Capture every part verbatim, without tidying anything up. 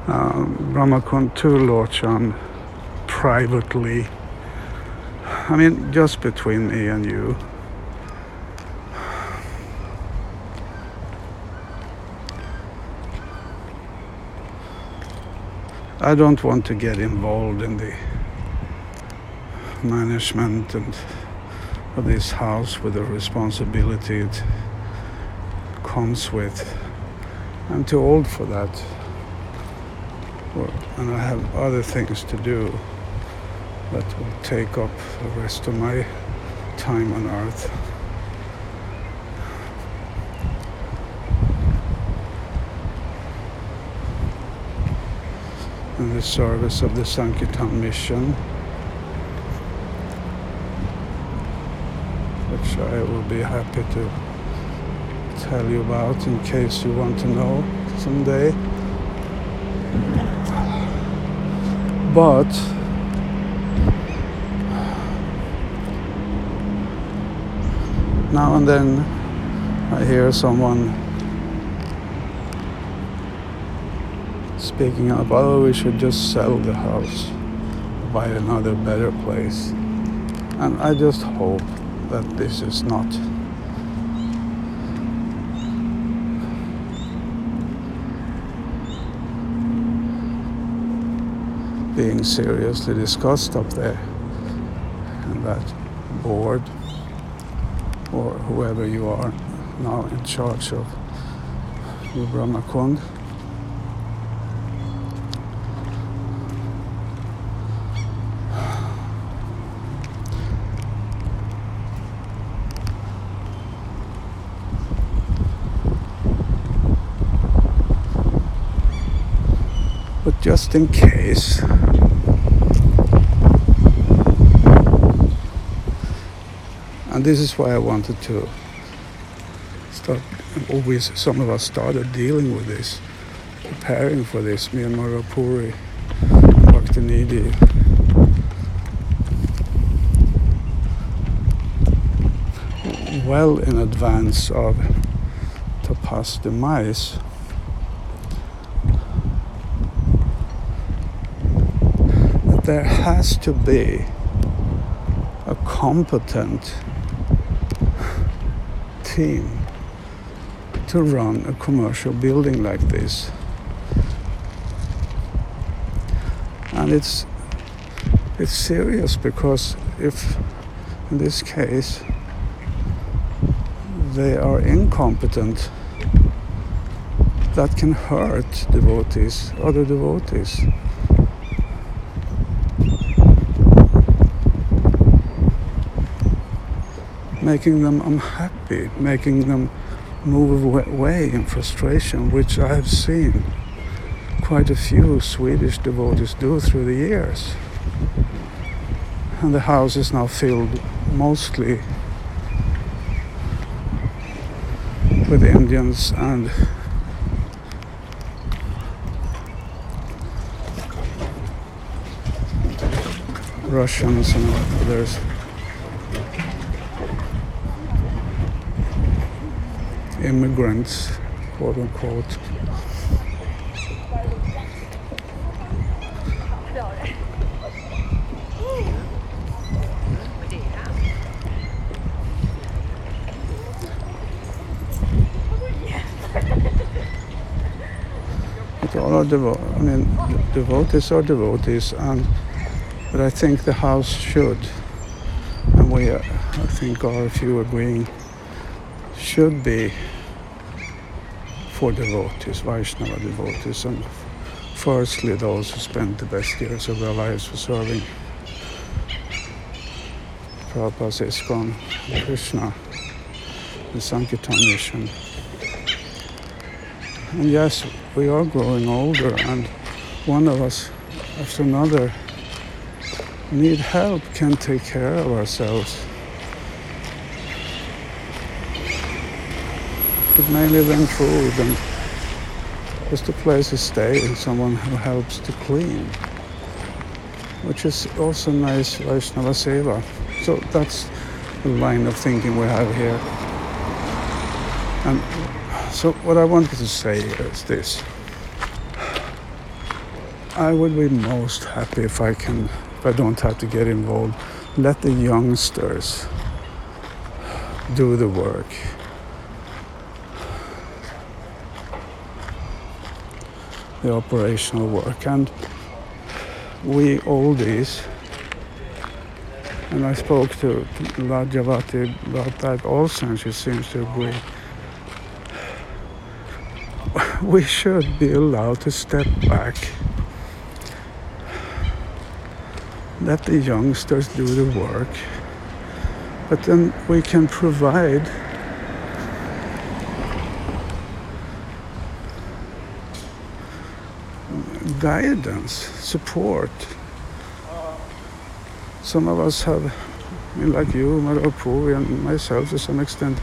um, Brahmakund to Lorchan privately. I mean, just between me and you. I don't want to get involved in the management and of this house with the responsibility it comes with. I'm too old for that. Well, and I have other things to do that will take up the rest of my time on earth. In the service of the Sankirtan mission, which I will be happy to tell you about in case you want to know someday. But now and then I hear someone speaking up, oh, we should just sell the house, buy another better place. And I just hope that this is not being seriously discussed up there in that board, or whoever you are now in charge of New Brahmakund. But just in case, and this is why I wanted to start, always some of us started dealing with this, preparing for this, me and Marapuri, Bhaktinidhi. Well in advance of Tapas' demise. There has to be a competent team to run a commercial building like this. And it's it's serious, because if in this case they are incompetent, that can hurt devotees, other devotees. Making them unhappy, making them move away in frustration, which I have seen quite a few Swedish devotees do through the years. And the house is now filled mostly with Indians and Russians and others. Immigrants, quote unquote. But all are devo- I mean, devotees are devotees, and but I think the house should, and we, uh, I think, are a few agreeing, should be for devotees, Vaishnava devotees, and firstly those who spend the best years of their lives for serving Prabhupada's ISKCON, Krishna, the Sankirtan mission. And yes, we are growing older, and one of us after another need help, can take care of ourselves. But mainly then food and just a place to stay and someone who helps to clean, which is also nice Vaishnava Seva. So that's the line of thinking we have here. And so what I wanted to say is this. I would be most happy if I can, if I don't have to get involved. Let the youngsters do the work. The operational work. And we oldies, and I spoke to Rajavati about that also, and she seems to agree. We should be allowed to step back. Let the youngsters do the work. But then we can provide guidance, support. Some of us have, I mean, like you, Marapu, and myself to some extent,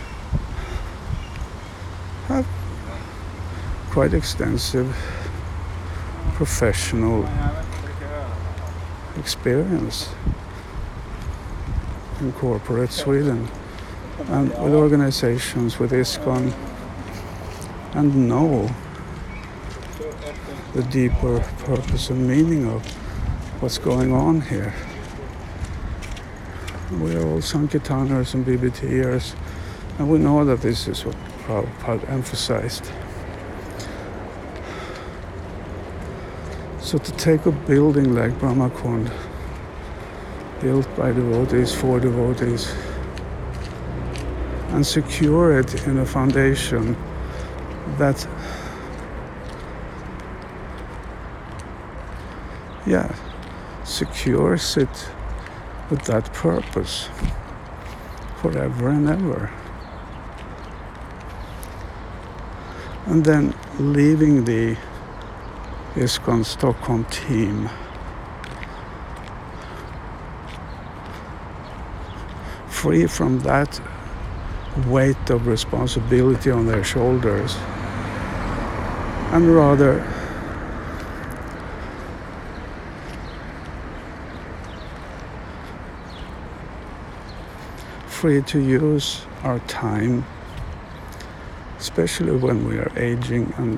have quite extensive professional experience in corporate Sweden and with organizations, with ISKCON, and know the deeper purpose and meaning of what's going on here. We are all Sankirtaners and B B Ters, and we know that this is what Prabhupada emphasized. So to take a building like Brahmakund, built by devotees, for devotees, and secure it in a foundation that, yeah, secures it with that purpose forever and ever. And then leaving the ISKCON Stockholm team free from that weight of responsibility on their shoulders, and rather free to use our time, especially when we are aging and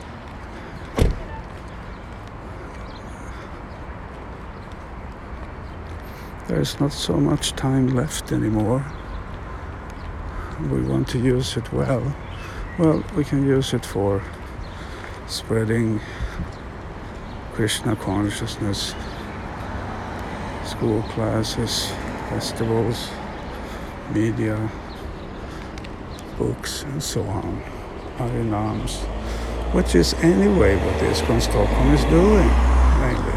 there's not so much time left anymore. We want to use it well. Well, we can use it for spreading Krishna consciousness, school classes, festivals, media, books, and so on, Harinams, which is anyway what ISKCON Stockholm is doing, mainly.